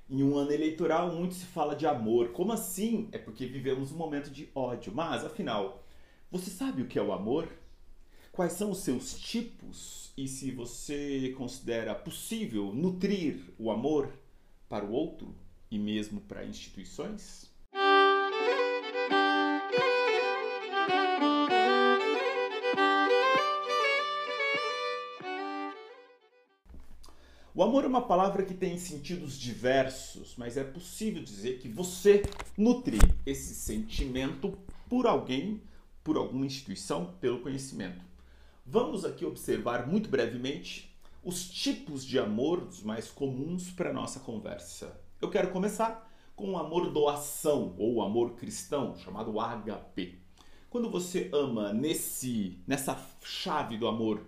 Em um ano eleitoral, muito se fala de amor. Como assim? É porque vivemos um momento de ódio. Mas, afinal, você sabe o que é o amor? Quais são os seus tipos? E se você considera possível nutrir o amor para o outro e mesmo para instituições? O amor é uma palavra que tem sentidos diversos, mas é possível dizer que você nutre esse sentimento por alguém, por alguma instituição, pelo conhecimento. Vamos aqui observar muito brevemente os tipos de amor os mais comuns para a nossa conversa. Eu quero começar com o amor doação ou o amor cristão, chamado ágape. Quando você ama nessa chave do amor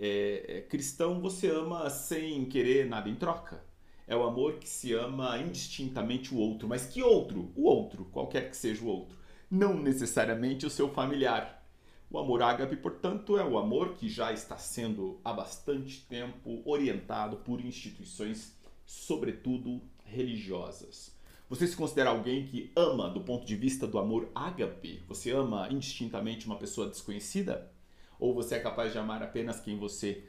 cristão, você ama sem querer nada em troca. É o amor que se ama indistintamente o outro. Mas que outro? O outro, qualquer que seja o outro. Não necessariamente o seu familiar. O amor ágape, portanto, é o amor que já está sendo há bastante tempo orientado por instituições, sobretudo religiosas. Você se considera alguém que ama do ponto de vista do amor ágape? Você ama indistintamente uma pessoa desconhecida? Ou você é capaz de amar apenas quem você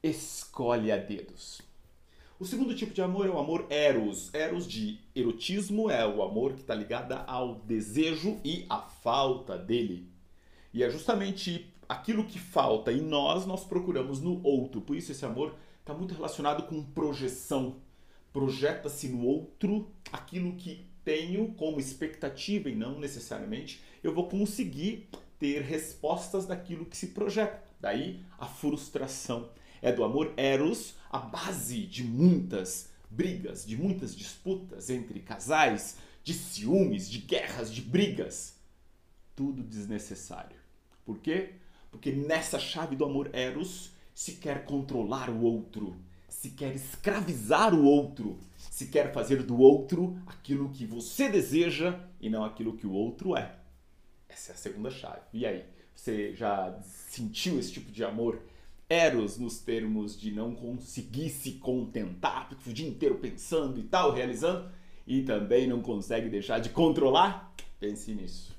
escolhe a dedos? O segundo tipo de amor é o amor eros. Eros de erotismo é o amor que está ligado ao desejo e à falta dele. E é justamente aquilo que falta em nós procuramos no outro. Por isso esse amor está muito relacionado com projeção. Projeta-se no outro aquilo que tenho como expectativa e não necessariamente eu vou conseguir ter respostas daquilo que se projeta. Daí a frustração. É do amor eros a base de muitas brigas, de muitas disputas entre casais, de ciúmes, de guerras, de brigas. Tudo desnecessário. Por quê? Porque nessa chave do amor eros se quer controlar o outro, se quer escravizar o outro, se quer fazer do outro aquilo que você deseja e não aquilo que o outro é. Essa é a segunda chave. E aí, você já sentiu esse tipo de amor eros nos termos de não conseguir se contentar, porque o dia inteiro pensando e tal, realizando, e também não consegue deixar de controlar? Pense nisso.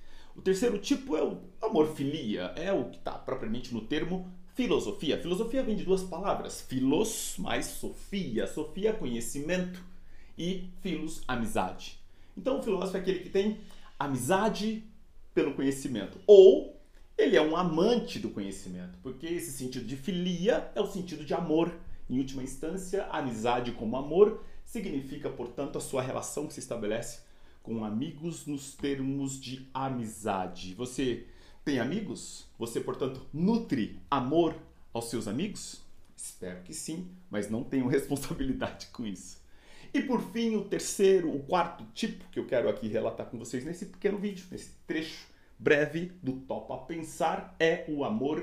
O terceiro tipo é o amor-filia, é o que está propriamente no termo filosofia. Filosofia vem de duas palavras, philos mais sofia. Sofia, conhecimento, e philos, amizade. Então o filósofo é aquele que tem amizade pelo conhecimento, ou ele é um amante do conhecimento, porque esse sentido de filia é o sentido de amor. Em última instância, amizade como amor significa, portanto, a sua relação que se estabelece com amigos nos termos de amizade. Você tem amigos? Você, portanto, nutre amor aos seus amigos? Espero que sim, mas não tenho responsabilidade com isso. E por fim, o quarto tipo que eu quero aqui relatar com vocês nesse pequeno vídeo, nesse trecho breve do Topa Pensar, é o amor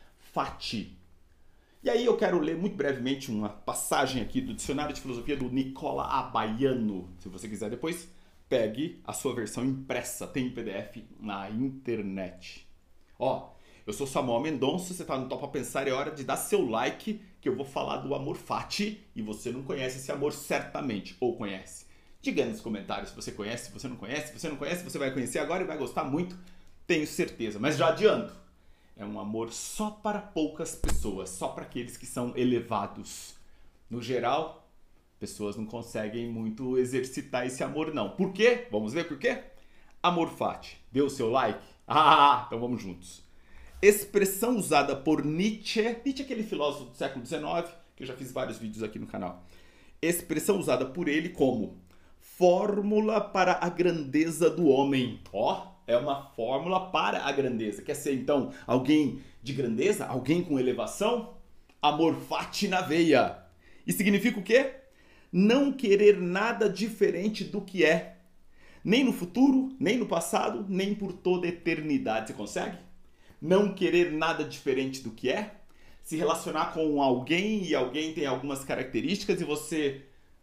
fati. E aí eu quero ler muito brevemente uma passagem aqui do Dicionário de Filosofia do Nicola Abaiano. Se você quiser depois, pegue a sua versão impressa, tem em PDF na internet. Ó, eu sou Samuel Mendonça, você está no Topa Pensar, é hora de dar seu like, que eu vou falar do amor fati, e você não conhece esse amor certamente, ou conhece. Diga aí nos comentários se você conhece, se você não conhece. Se você não conhece, você vai conhecer agora e vai gostar muito, tenho certeza. Mas já adianto, é um amor só para poucas pessoas, só para aqueles que são elevados. No geral, pessoas não conseguem muito exercitar esse amor não. Por quê? Vamos ver por quê? Amor fati. Deu o seu like? Ah, então vamos juntos. Expressão usada por Nietzsche. Nietzsche é aquele filósofo do século XIX, que eu já fiz vários vídeos aqui no canal. Expressão usada por ele como fórmula para a grandeza do homem. Ó, é uma fórmula para a grandeza. Quer ser, então, alguém de grandeza? Alguém com elevação? Amor fati na veia. E significa o quê? Não querer nada diferente do que é. Nem no futuro, nem no passado, nem por toda a eternidade. Você consegue? Não querer nada diferente do que é? Se relacionar com alguém e alguém tem algumas características e você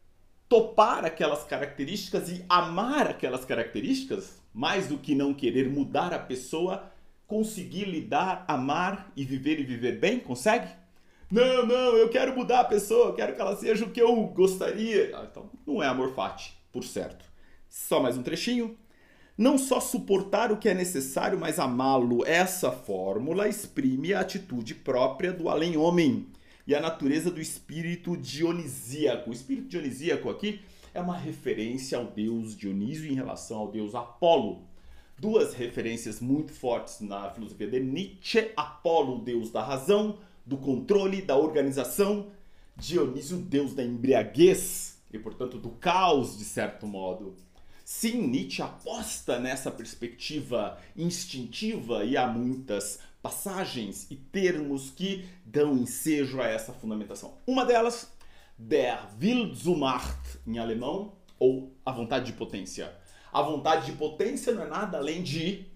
topar aquelas características e amar aquelas características, mais do que não querer mudar a pessoa, conseguir lidar, amar e viver bem? Consegue? Não, eu quero mudar a pessoa, eu quero que ela seja o que eu gostaria. Então, não é amor fati, por certo. Só mais um trechinho. Não só suportar o que é necessário, mas amá-lo. Essa fórmula exprime a atitude própria do além-homem e a natureza do espírito dionisíaco. O espírito dionisíaco aqui é uma referência ao deus Dionísio em relação ao deus Apolo. Duas referências muito fortes na filosofia de Nietzsche. Apolo, o deus da razão, do controle, da organização. Dionísio, deus da embriaguez e, portanto, do caos, de certo modo. Sim, Nietzsche aposta nessa perspectiva instintiva e há muitas passagens e termos que dão ensejo a essa fundamentação. Uma delas, der Wille zur Macht, em alemão, ou a vontade de potência. A vontade de potência não é nada além de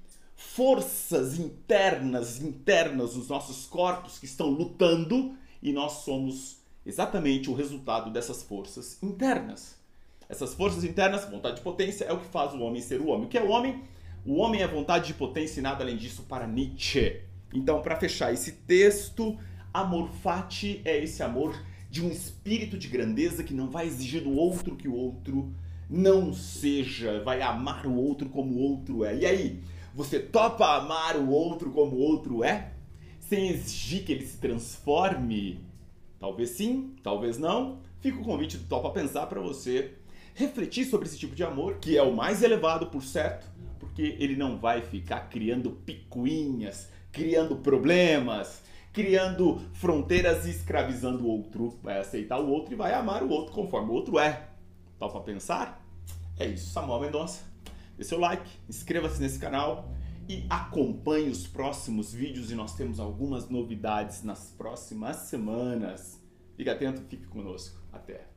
forças internas nos nossos corpos que estão lutando e nós somos exatamente o resultado dessas forças internas. Essas forças internas, vontade de potência, é o que faz o homem ser o homem. O que é o homem? O homem é vontade de potência e nada além disso para Nietzsche. Então, para fechar esse texto, amor fati é esse amor de um espírito de grandeza que não vai exigir do outro que o outro não seja, vai amar o outro como o outro é. E aí, você topa amar o outro como o outro é? Sem exigir que ele se transforme? Talvez sim, talvez não. Fica o convite do Topa Pensar para você refletir sobre esse tipo de amor, que é o mais elevado, por certo, porque ele não vai ficar criando picuinhas, criando problemas, criando fronteiras e escravizando o outro. Vai aceitar o outro e vai amar o outro conforme o outro é. Topa Pensar? É isso, Samuel Mendonça. Dê seu like, inscreva-se nesse canal e acompanhe os próximos vídeos e nós temos algumas novidades nas próximas semanas. Fique atento, fique conosco. Até!